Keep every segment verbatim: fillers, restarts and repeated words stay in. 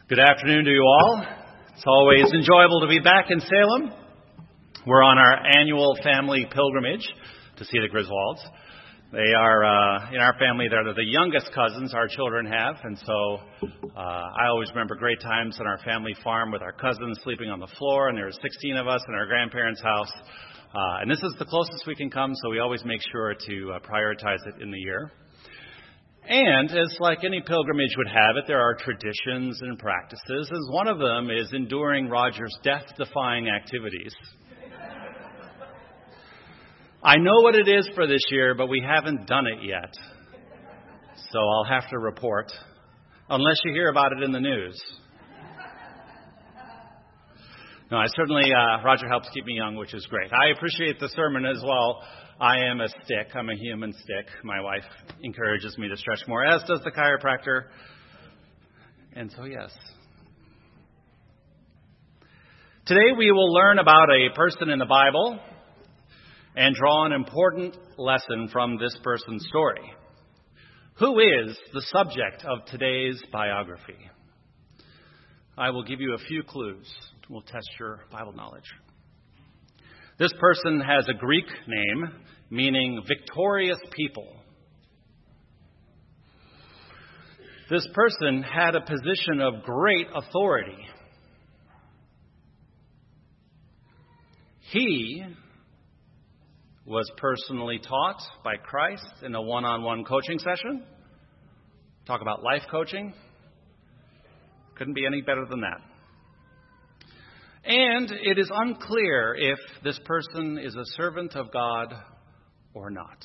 Good afternoon to you all. It's always enjoyable to be back in Salem. We're on our annual family pilgrimage to see the Griswolds. They are, uh, in our family, they're the youngest cousins our children have, and so uh, I always remember great times on our family farm with our cousins sleeping on the floor, and there were sixteen of us in our grandparents' house. Uh, and this is the closest we can come, so we always make sure to uh, prioritize it in the year. And as like any pilgrimage would have it, there are traditions and practices, as one of them is enduring Roger's death-defying activities. I know what it is for this year, but we haven't done it yet. So I'll have to report, unless you hear about it in the news. No, I certainly, uh, Roger helps keep me young, which is great. I appreciate the sermon as well. I am a stick. I'm a human stick. My wife encourages me to stretch more, as does the chiropractor. And so, yes. Today we will learn about a person in the Bible and draw an important lesson from this person's story. Who is the subject of today's biography? I will give you a few clues. We'll test your Bible knowledge. This person has a Greek name meaning victorious people. This person had a position of great authority. He was personally taught by Christ in a one-on-one coaching session. Talk about life coaching. Couldn't be any better than that. And it is unclear if this person is a servant of God or not.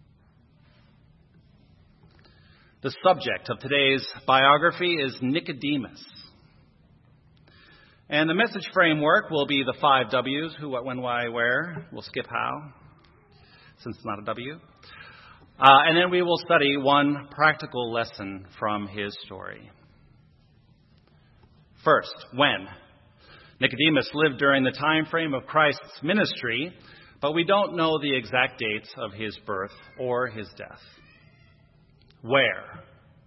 The subject of today's biography is Nicodemus. And the message framework will be the five W's, who, what, when, why, where. We'll skip how, since it's not a W. Uh, and then we will study one practical lesson from his story. First, when? Nicodemus lived during the time frame of Christ's ministry, but we don't know the exact dates of his birth or his death. Where?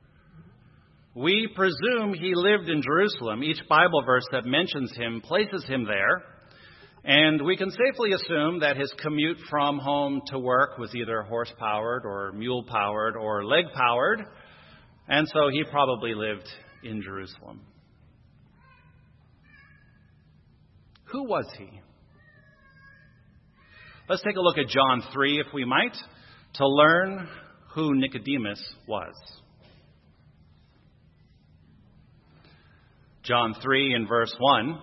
We presume he lived in Jerusalem. Each Bible verse that mentions him places him there, and we can safely assume that his commute from home to work was either horse-powered or mule-powered or leg-powered, and so he probably lived in Jerusalem. Who was he? Let's take a look at John three, if we might, to learn who Nicodemus was. John three in verse one.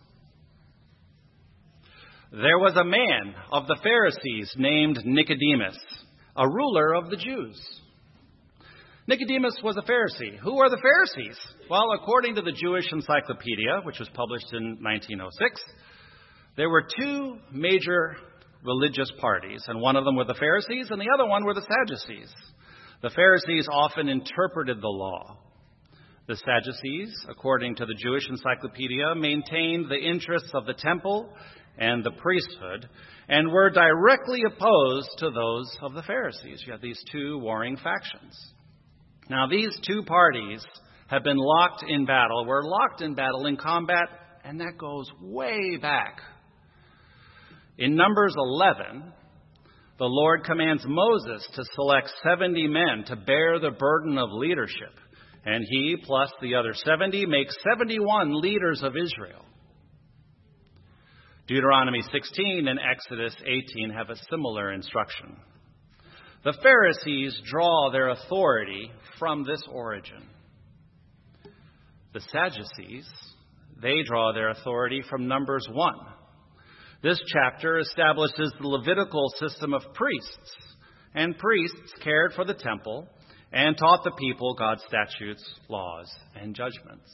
There was a man of the Pharisees named Nicodemus, a ruler of the Jews. Nicodemus was a Pharisee. Who are the Pharisees? Well, according to the Jewish Encyclopedia, which was published in nineteen oh six, there were two major religious parties, and one of them were the Pharisees, and the other one were the Sadducees. The Pharisees often interpreted the law. The Sadducees, according to the Jewish Encyclopedia, maintained the interests of the temple and the priesthood, and were directly opposed to those of the Pharisees. You have these two warring factions. Now, these two parties have been locked in battle. We're locked in battle in combat, and that goes way back. In Numbers eleven, the Lord commands Moses to select seventy men to bear the burden of leadership, and he, plus the other seventy, makes seventy-one leaders of Israel. Deuteronomy sixteen and Exodus eighteen have a similar instruction. The Pharisees draw their authority from this origin. The Sadducees, they draw their authority from Numbers one. This chapter establishes the Levitical system of priests, and priests cared for the temple and taught the people God's statutes, laws, and judgments.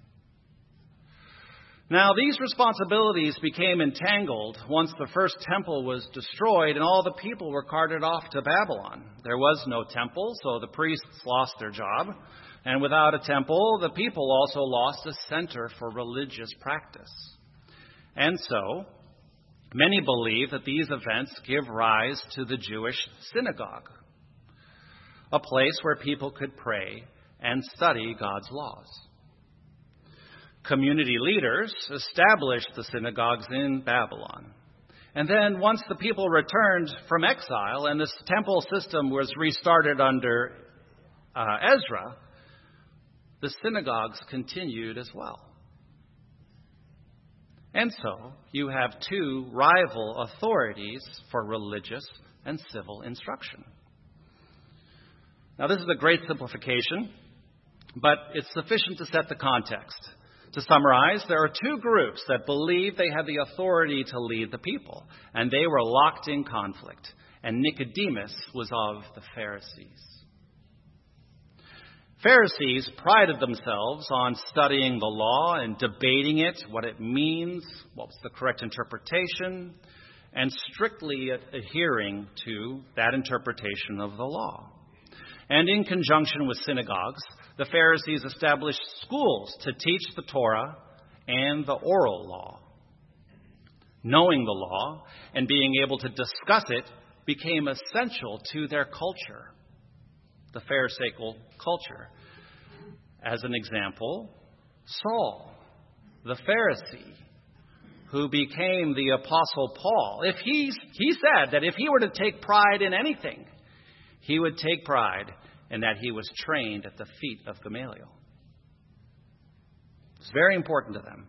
Now, these responsibilities became entangled once the first temple was destroyed and all the people were carted off to Babylon. There was no temple, so the priests lost their job. And without a temple, the people also lost a center for religious practice. And so, many believe that these events give rise to the Jewish synagogue, a place where people could pray and study God's laws. community leaders established the synagogues in Babylon. And then once the people returned from exile and this temple system was restarted under uh, Ezra, the synagogues continued as well. And so you have two rival authorities for religious and civil instruction. Now, this is a great simplification, but it's sufficient to set the context. To summarize, there are two groups that believed they had the authority to lead the people, and they were locked in conflict. And Nicodemus was of the Pharisees. Pharisees prided themselves on studying the law and debating it, what it means, what was the correct interpretation, and strictly adhering to that interpretation of the law. And in conjunction with synagogues, the Pharisees established schools to teach the Torah and the oral law. Knowing the law and being able to discuss it became essential to their culture, the Pharisaical culture. As an example, Saul, the Pharisee, who became the Apostle Paul, if he, he said that if he were to take pride in anything, he would take pride in that he was trained at the feet of Gamaliel. It's very important to them.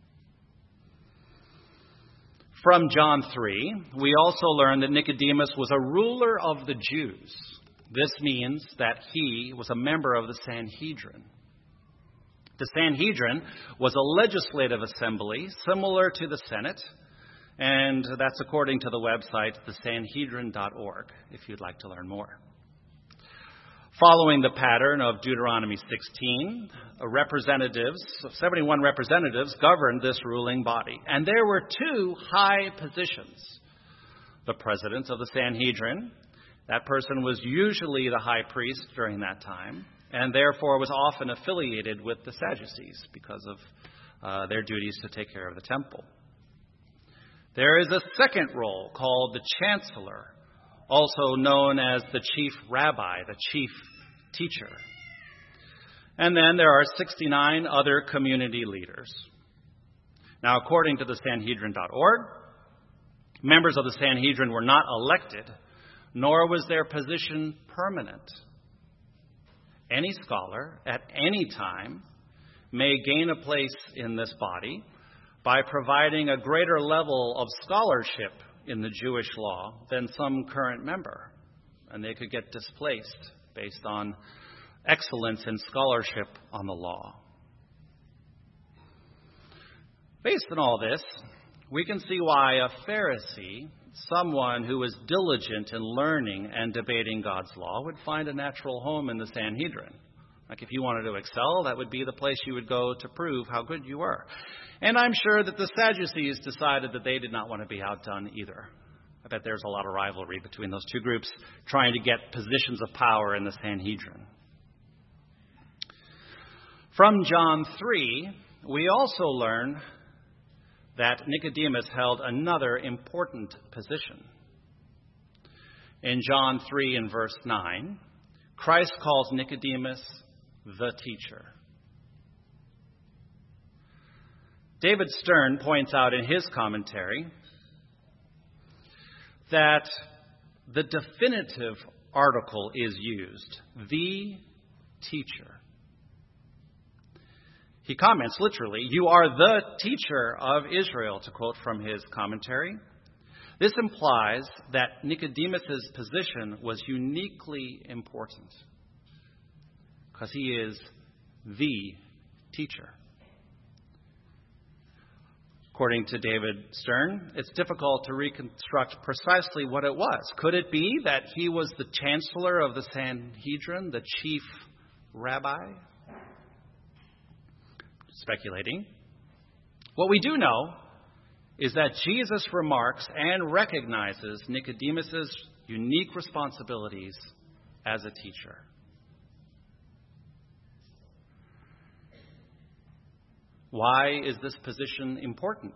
From John three, we also learn that Nicodemus was a ruler of the Jews. This means that he was a member of the Sanhedrin. The Sanhedrin was a legislative assembly similar to the Senate, and that's according to the website the sanhedrin dot org, if you'd like to learn more. Following the pattern of Deuteronomy sixteen, representatives, seventy-one representatives governed this ruling body. And there were two high positions. The president of the Sanhedrin, that person was usually the high priest during that time, and therefore was often affiliated with the Sadducees because of uh, their duties to take care of the temple. There is a second role called the chancellor, also known as the chief rabbi, the chief teacher. And then there are sixty-nine other community leaders. Now, according to the sanhedrin dot org, members of the Sanhedrin were not elected, nor was their position permanent. Any scholar at any time may gain a place in this body by providing a greater level of scholarship in the Jewish law than some current member, and they could get displaced based on excellence in scholarship on the law. Based on all this, we can see why a Pharisee, someone who was diligent in learning and debating God's law, would find a natural home in the Sanhedrin. Like if you wanted to excel, that would be the place you would go to prove how good you were. And I'm sure that the Sadducees decided that they did not want to be outdone either. I bet there's a lot of rivalry between those two groups trying to get positions of power in the Sanhedrin. From John three, we also learn that Nicodemus held another important position. In John three and verse nine, Christ calls Nicodemus the teacher. David Stern points out in his commentary that the definitive article is used, the teacher. He comments literally, "You are the teacher of Israel," to quote from his commentary. This implies that Nicodemus' position was uniquely important because he is the teacher. According to David Stern, it's difficult to reconstruct precisely what it was. Could it be that he was the chancellor of the Sanhedrin, the chief rabbi? Speculating. What we do know is that Jesus remarks and recognizes Nicodemus' unique responsibilities as a teacher. Why is this position important?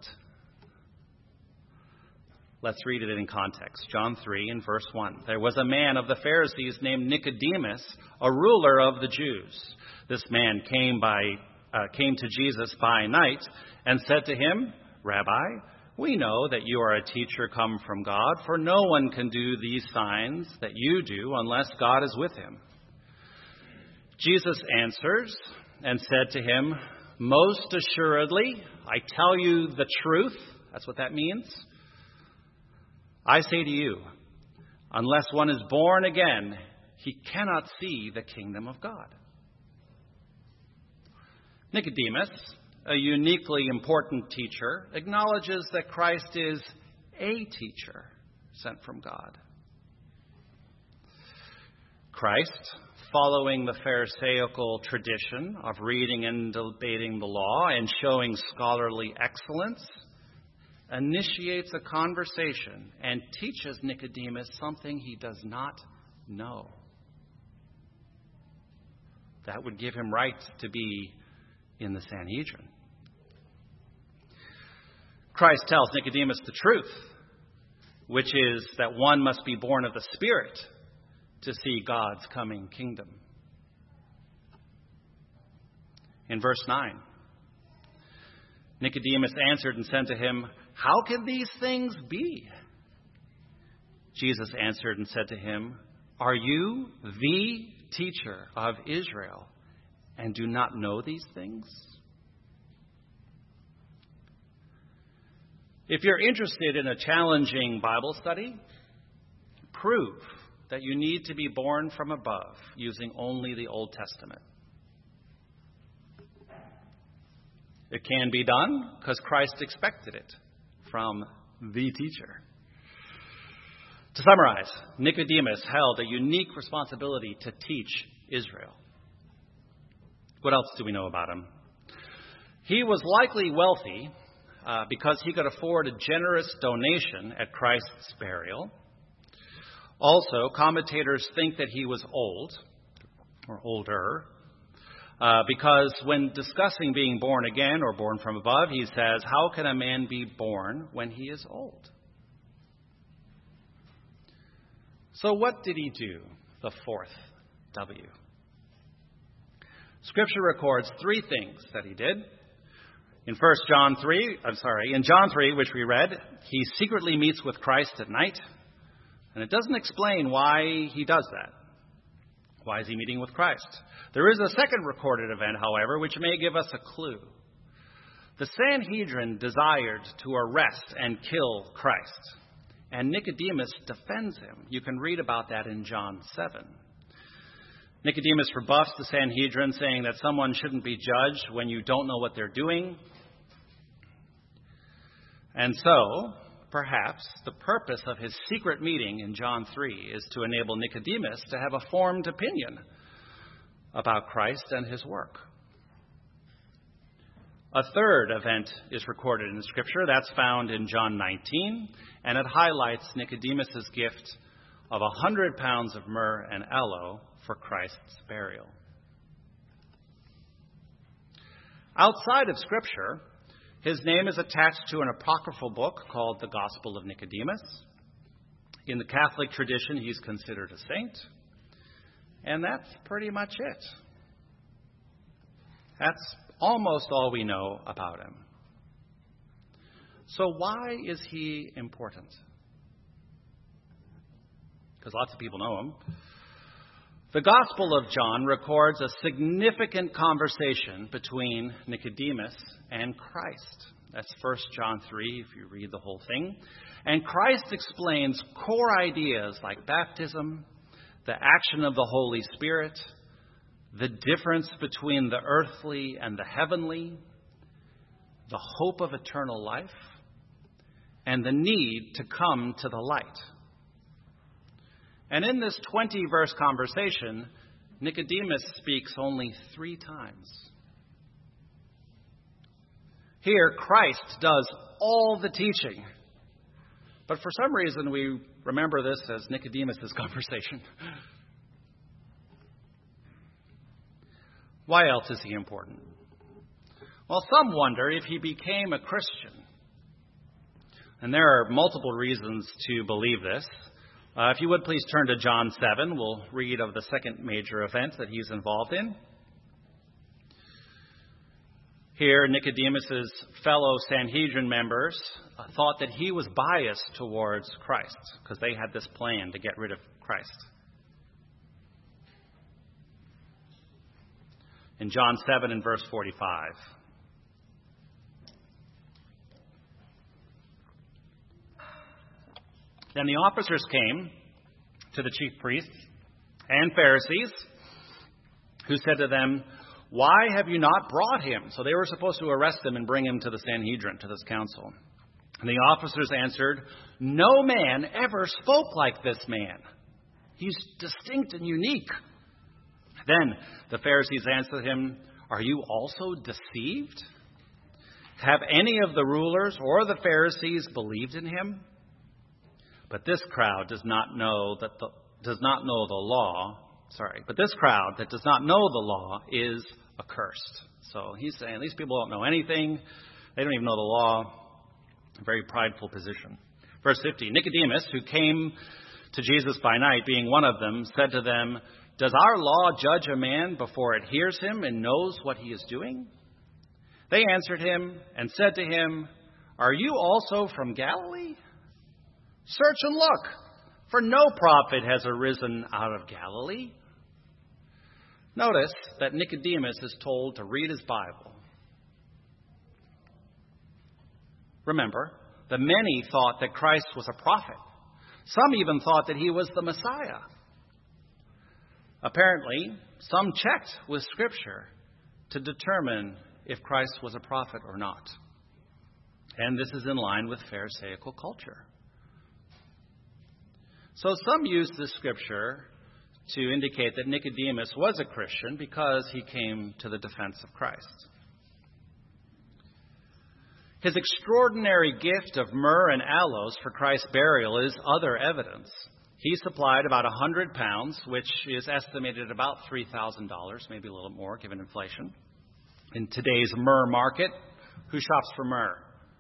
Let's read it in context. John three and verse one. There was a man of the Pharisees named Nicodemus, a ruler of the Jews. This man came by uh, came to Jesus by night and said to him, "Rabbi, we know that you are a teacher come from God, for no one can do these signs that you do unless God is with him." Jesus answers and said to him, "Most assuredly, I tell you the truth." That's what that means. "I say to you, unless one is born again, he cannot see the kingdom of God." Nicodemus, a uniquely important teacher, acknowledges that Christ is a teacher sent from God. Christ, following the Pharisaical tradition of reading and debating the law and showing scholarly excellence, initiates a conversation and teaches Nicodemus something he does not know. That would give him right to be in the Sanhedrin. Christ tells Nicodemus the truth, which is that one must be born of the Spirit to see God's coming kingdom. In verse nine, Nicodemus answered and said to him, "How can these things be?" Jesus answered and said to him, "Are you the teacher of Israel and do not know these things?" If you're interested in a challenging Bible study, prove that you need to be born from above using only the Old Testament. It can be done because Christ expected it from the teacher. To summarize, Nicodemus held a unique responsibility to teach Israel. What else do we know about him? He was likely wealthy uh, because he could afford a generous donation at Christ's burial. Also, commentators think that he was old, or older, uh, because when discussing being born again or born from above, he says, "How can a man be born when he is old?" So what did he do, the fourth W? Scripture records three things that he did. In First John three, I'm sorry, in John three, which we read, he secretly meets with Christ at night. And it doesn't explain why he does that. Why is he meeting with Christ? There is a second recorded event, however, which may give us a clue. The Sanhedrin desired to arrest and kill Christ, and Nicodemus defends him. You can read about that in John seven. Nicodemus rebuffs the Sanhedrin, saying that someone shouldn't be judged when you don't know what they're doing. And so, perhaps, the purpose of his secret meeting in John three is to enable Nicodemus to have a formed opinion about Christ and his work. A third event is recorded in the Scripture. That's found in John nineteen, and it highlights Nicodemus' gift of a hundred pounds of myrrh and aloe for Christ's burial. Outside of Scripture, his name is attached to an apocryphal book called the Gospel of Nicodemus. In the Catholic tradition, he's considered a saint. And that's pretty much it. That's almost all we know about him. So why is he important? Because lots of people know him. The Gospel of John records a significant conversation between Nicodemus and Christ. That's First John three, if you read the whole thing. And Christ explains core ideas like baptism, the action of the Holy Spirit, the difference between the earthly and the heavenly, the hope of eternal life, and the need to come to the light. And in this twenty-verse conversation, Nicodemus speaks only three times. Here, Christ does all the teaching. But for some reason, we remember this as Nicodemus' conversation. Why else is he important? Well, some wonder if he became a Christian. And there are multiple reasons to believe this. Uh, if you would please turn to John seven, we'll read of the second major event that he's involved in. Here, Nicodemus's fellow Sanhedrin members uh, thought that he was biased towards Christ because they had this plan to get rid of Christ. In John seven and verse forty-five. Then the officers came to the chief priests and Pharisees, who said to them, "Why have you not brought him?" So they were supposed to arrest him and bring him to the Sanhedrin, to this council. And the officers answered, "No man ever spoke like this man. He's distinct and unique." Then the Pharisees answered him, "Are you also deceived? Have any of the rulers or the Pharisees believed in him?" But this crowd does not know that the, does not know the law. Sorry, but this crowd that does not know the law is accursed. So he's saying these people don't know anything. They don't even know the law. A very prideful position. Verse fifty, Nicodemus, who came to Jesus by night, being one of them, said to them, "Does our law judge a man before it hears him and knows what he is doing?" They answered him and said to him, "Are you also from Galilee? Search and look, for no prophet has arisen out of Galilee." Notice that Nicodemus is told to read his Bible. Remember, the many thought that Christ was a prophet. Some even thought that he was the Messiah. Apparently, some checked with Scripture to determine if Christ was a prophet or not. And this is in line with Pharisaical culture. So some used this Scripture to indicate that Nicodemus was a Christian because he came to the defense of Christ. His extraordinary gift of myrrh and aloes for Christ's burial is other evidence. He supplied about one hundred pounds, which is estimated at about three thousand dollars, maybe a little more given inflation. In today's myrrh market, who shops for myrrh?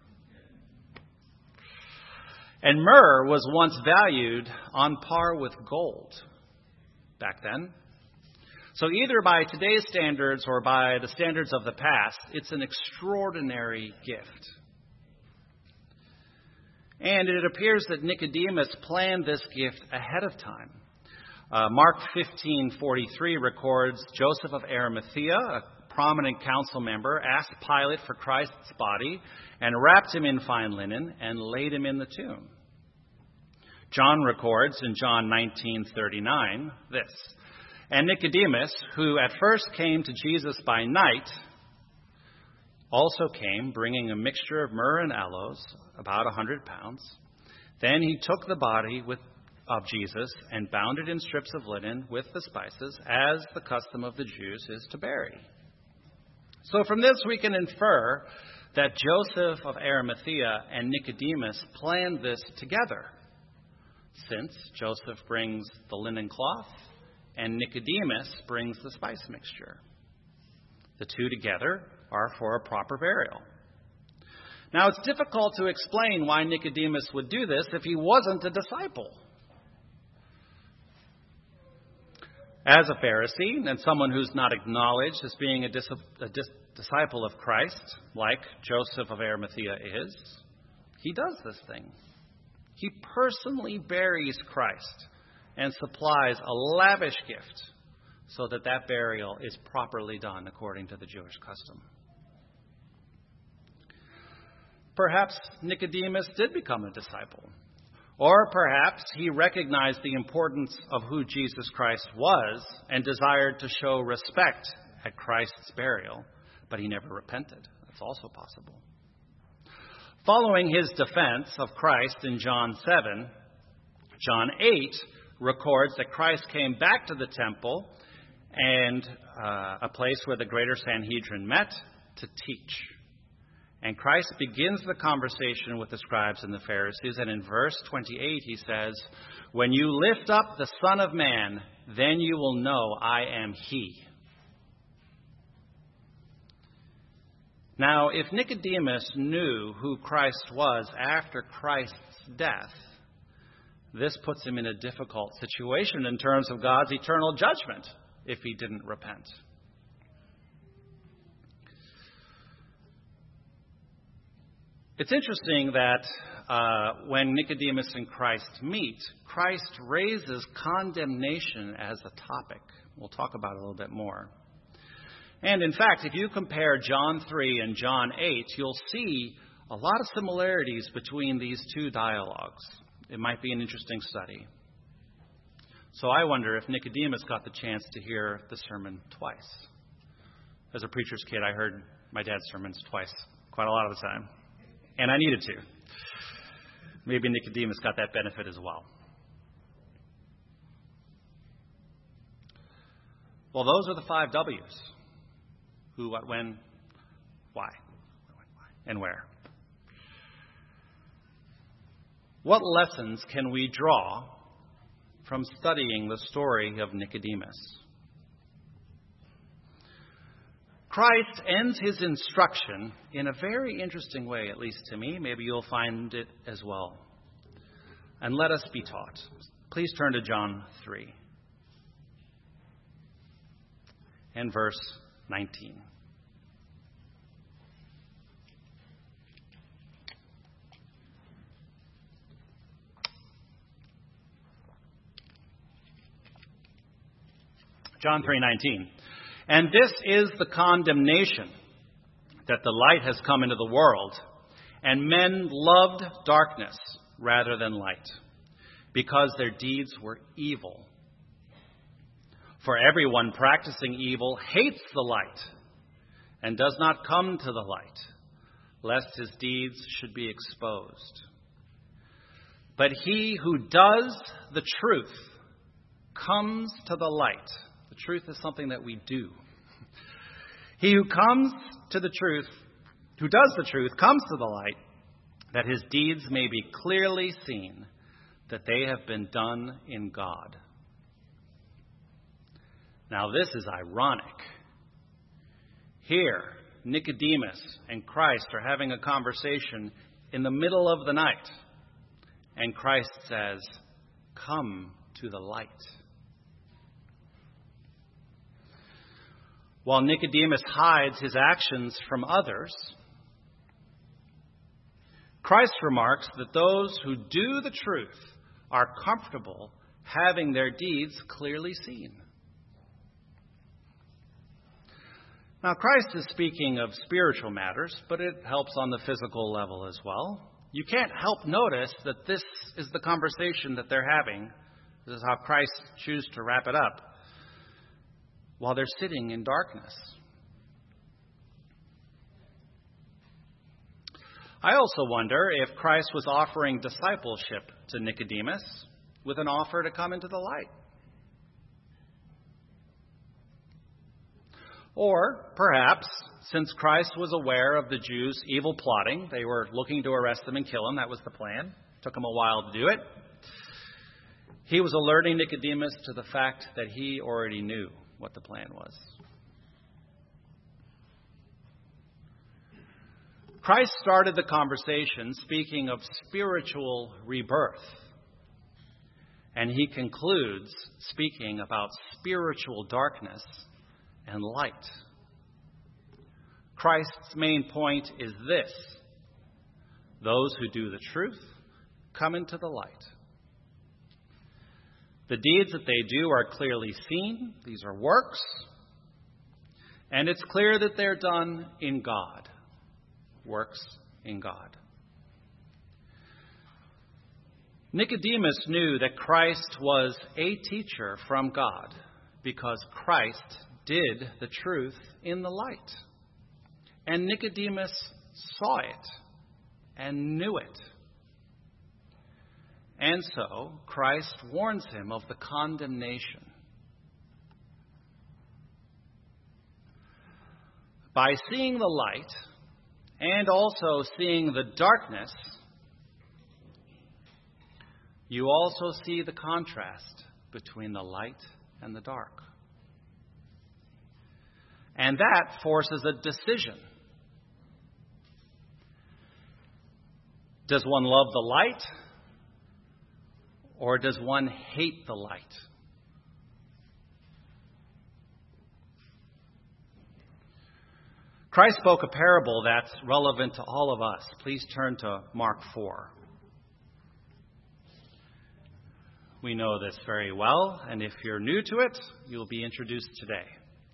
And myrrh was once valued on par with gold back then. So either by today's standards or by the standards of the past, it's an extraordinary gift. And it appears that Nicodemus planned this gift ahead of time. Uh, Mark fifteen forty-three records Joseph of Arimathea, a prominent council member, asked Pilate for Christ's body and wrapped him in fine linen and laid him in the tomb. John records in John nineteen thirty-nine this, "And Nicodemus, who at first came to Jesus by night, also came, bringing a mixture of myrrh and aloes, about a hundred pounds. Then he took the body with, of Jesus and bound it in strips of linen with the spices, as the custom of the Jews is to bury." So from this we can infer that Joseph of Arimathea and Nicodemus planned this together, since Joseph brings the linen cloth and Nicodemus brings the spice mixture. The two together are for a proper burial. Now, it's difficult to explain why Nicodemus would do this if he wasn't a disciple. As a Pharisee and someone who's not acknowledged as being a, dis- a dis- disciple of Christ, like Joseph of Arimathea is, he does this thing. He personally buries Christ and supplies a lavish gift so that that burial is properly done according to the Jewish custom. Perhaps Nicodemus did become a disciple. Or perhaps he recognized the importance of who Jesus Christ was and desired to show respect at Christ's burial, but he never repented. That's also possible. Following his defense of Christ in John seven, John eight records that Christ came back to the temple and uh, a place where the greater Sanhedrin met to teach. And Christ begins the conversation with the scribes and the Pharisees, and in verse twenty-eight he says, "When you lift up the Son of Man, then you will know I am he." Now, if Nicodemus knew who Christ was after Christ's death, this puts him in a difficult situation in terms of God's eternal judgment if he didn't repent. It's interesting that uh, when Nicodemus and Christ meet, Christ raises condemnation as a topic. We'll talk about it a little bit more. And in fact, if you compare John three and John eight, you'll see a lot of similarities between these two dialogues. It might be an interesting study. So I wonder if Nicodemus got the chance to hear the sermon twice. As a preacher's kid, I heard my dad's sermons twice, quite a lot of the time. And I needed to. Maybe Nicodemus got that benefit as well. Well, those are the five W's. Who, what, when, why, and where. What lessons can we draw from studying the story of Nicodemus? Christ ends his instruction in a very interesting way, at least to me. Maybe you'll find it as well. And let us be taught. Please turn to John three and verse nineteen. John three nineteen. And this is the condemnation, that the light has come into the world, and men loved darkness rather than light, because their deeds were evil. For everyone practicing evil hates the light, and does not come to the light, lest his deeds should be exposed. But he who does the truth comes to the light. The truth is something that we do. He who comes to the truth, who does the truth, comes to the light, that his deeds may be clearly seen, that they have been done in God. Now this is ironic. Here, Nicodemus and Christ are having a conversation in the middle of the night. And Christ says, "Come to the light." While Nicodemus hides his actions from others, Christ remarks that those who do the truth are comfortable having their deeds clearly seen. Now, Christ is speaking of spiritual matters, but it helps on the physical level as well. You can't help notice that this is the conversation that they're having. This is how Christ chooses to wrap it up, while they're sitting in darkness. I also wonder if Christ was offering discipleship to Nicodemus with an offer to come into the light. Or perhaps, since Christ was aware of the Jews' evil plotting, they were looking to arrest him and kill him. That was the plan. Took him a while to do it. He was alerting Nicodemus to the fact that he already knew what the plan was. Christ started the conversation speaking of spiritual rebirth, and he concludes speaking about spiritual darkness and light. Christ's main point is this: those who do the truth come into the light. The deeds that they do are clearly seen. These are works. And it's clear that they're done in God. Works in God. Nicodemus knew that Christ was a teacher from God because Christ did the truth in the light. And Nicodemus saw it and knew it. And so, Christ warns him of the condemnation. By seeing the light and also seeing the darkness, you also see the contrast between the light and the dark. And that forces a decision. Does one love the light? Or does one hate the light? Christ spoke a parable that's relevant to all of us. Please turn to Mark four. We know this very well, and if you're new to it, you'll be introduced today.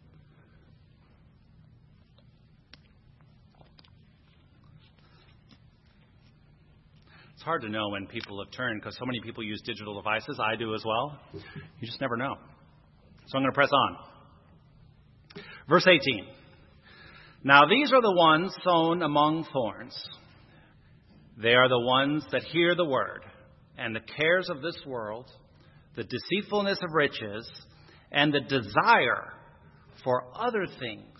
It's hard to know when people have turned because so many people use digital devices. I do as well. You just never know. So I'm going to press on. Verse eighteen. Now these are the ones sown among thorns. They are the ones that hear the word, and the cares of this world, the deceitfulness of riches, and the desire for other things,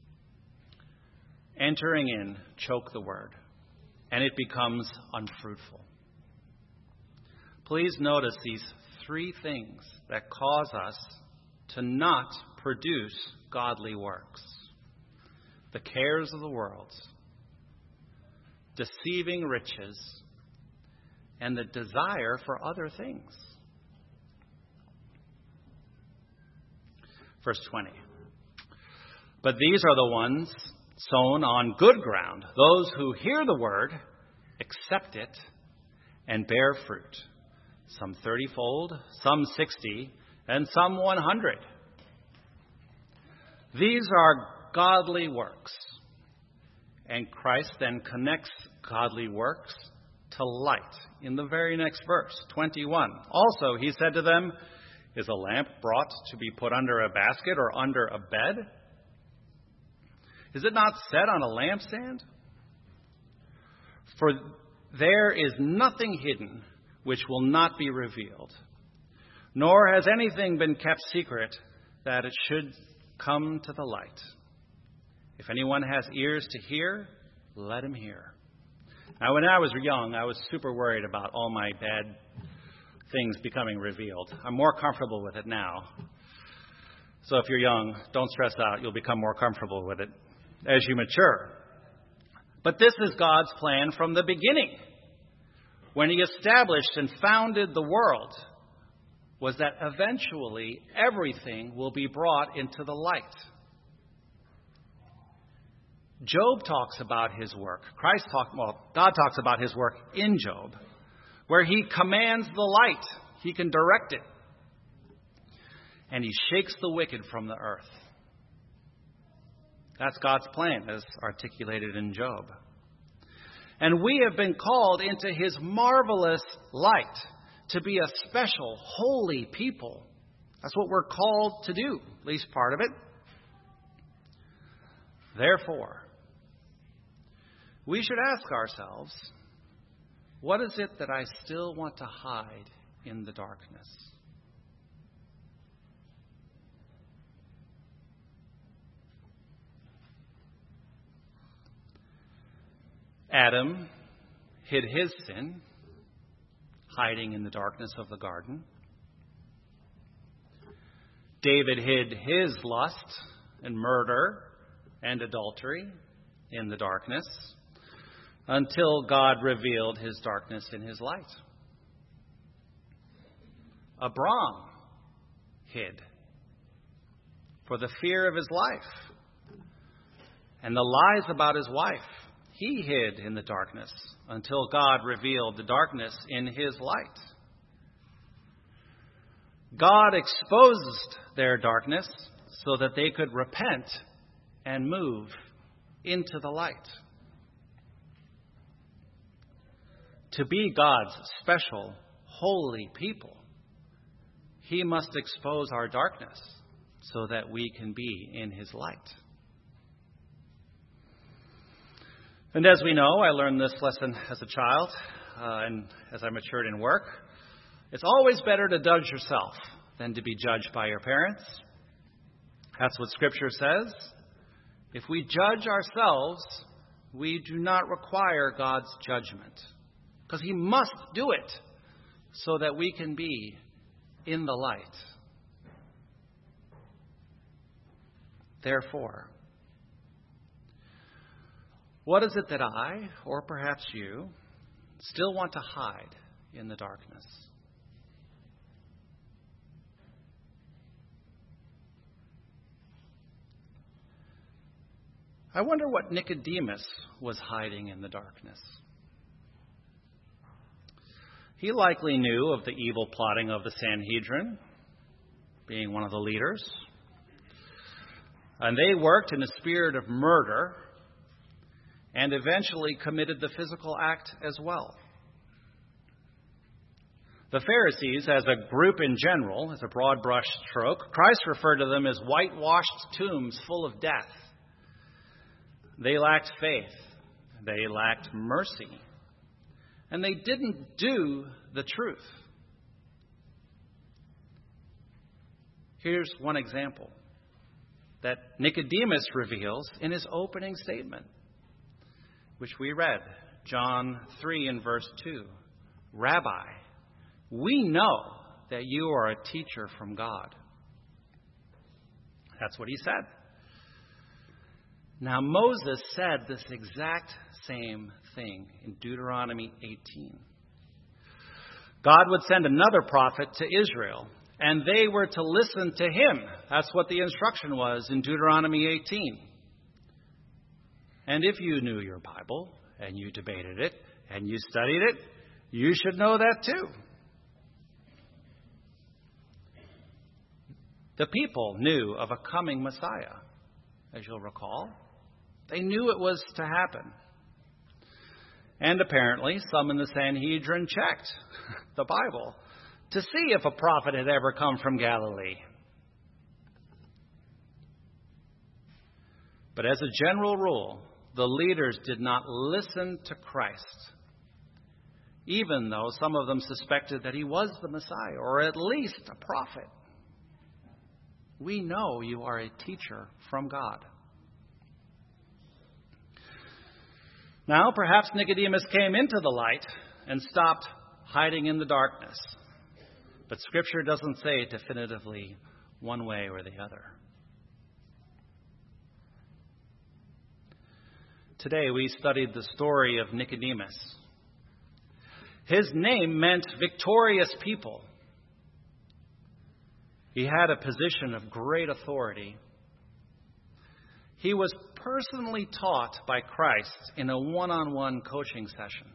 entering in, choke the word, and it becomes unfruitful. Please notice these three things that cause us to not produce godly works. The cares of the world, deceiving riches, and the desire for other things. Verse twenty. But these are the ones sown on good ground, those who hear the word, accept it, and bear fruit, some thirty-fold, some sixty, and some one hundred. These are godly works. And Christ then connects godly works to light in the very next verse, twenty-one. Also, he said to them, is a lamp brought to be put under a basket or under a bed? Is it not set on a lampstand? For there is nothing hidden which will not be revealed, nor has anything been kept secret that it should come to the light. If anyone has ears to hear, let him hear. Now, when I was young, I was super worried about all my bad things becoming revealed. I'm more comfortable with it now. So if you're young, don't stress out. You'll become more comfortable with it as you mature. But this is God's plan from the beginning. When he established and founded the world, was that eventually everything will be brought into the light. Job talks about his work. Christ talk, well, God talks about his work in Job, where he commands the light. He can direct it. And he shakes the wicked from the earth. That's God's plan as articulated in Job. And we have been called into his marvelous light to be a special, holy people. That's what we're called to do, at least part of it. Therefore, we should ask ourselves, what is it that I still want to hide in the darkness? Adam hid his sin, hiding in the darkness of the garden. David hid his lust and murder and adultery in the darkness until God revealed his darkness in his light. Abram hid for the fear of his life and the lies about his wife. He hid in the darkness until God revealed the darkness in his light. God exposed their darkness so that they could repent and move into the light. To be God's special, holy people, he must expose our darkness so that we can be in his light. And as we know, I learned this lesson as a child, uh, and as I matured in work. It's always better to judge yourself than to be judged by your parents. That's what Scripture says. If we judge ourselves, we do not require God's judgment, because he must do it so that we can be in the light. Therefore, what is it that I, or perhaps you, still want to hide in the darkness? I wonder what Nicodemus was hiding in the darkness. He likely knew of the evil plotting of the Sanhedrin, being one of the leaders. And they worked in a spirit of murder and eventually committed the physical act as well. The Pharisees, as a group in general, as a broad brush stroke, Christ referred to them as whitewashed tombs full of death. They lacked faith. They lacked mercy. And they didn't do the truth. Here's one example that Nicodemus reveals in his opening statement, which we read, John three and verse two. Rabbi, we know that you are a teacher from God. That's what he said. Now, Moses said this exact same thing in Deuteronomy eighteen. God would send another prophet to Israel, and they were to listen to him. That's what the instruction was in Deuteronomy eighteen. And if you knew your Bible, and you debated it, and you studied it, you should know that too. The people knew of a coming Messiah, as you'll recall. They knew it was to happen. And apparently, some in the Sanhedrin checked the Bible to see if a prophet had ever come from Galilee. But as a general rule, the leaders did not listen to Christ, even though some of them suspected that he was the Messiah, or at least a prophet. We know you are a teacher from God. Now, perhaps Nicodemus came into the light and stopped hiding in the darkness. But Scripture doesn't say definitively one way or the other. Today we studied the story of Nicodemus. His name meant victorious people. He had a position of great authority. He was personally taught by Christ in a one-on-one coaching session.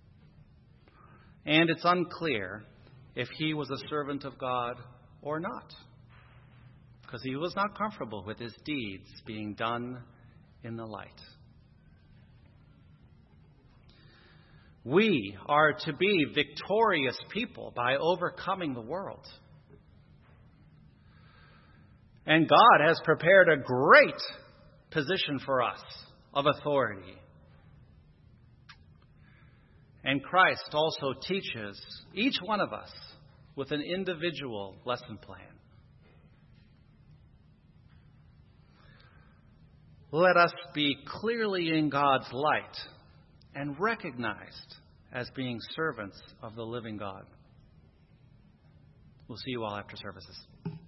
And it's unclear if he was a servant of God or not, because he was not comfortable with his deeds being done in the light. We are to be victorious people by overcoming the world. And God has prepared a great position for us of authority. And Christ also teaches each one of us with an individual lesson plan. Let us be clearly in God's light and recognized as being servants of the living God. We'll see you all after services.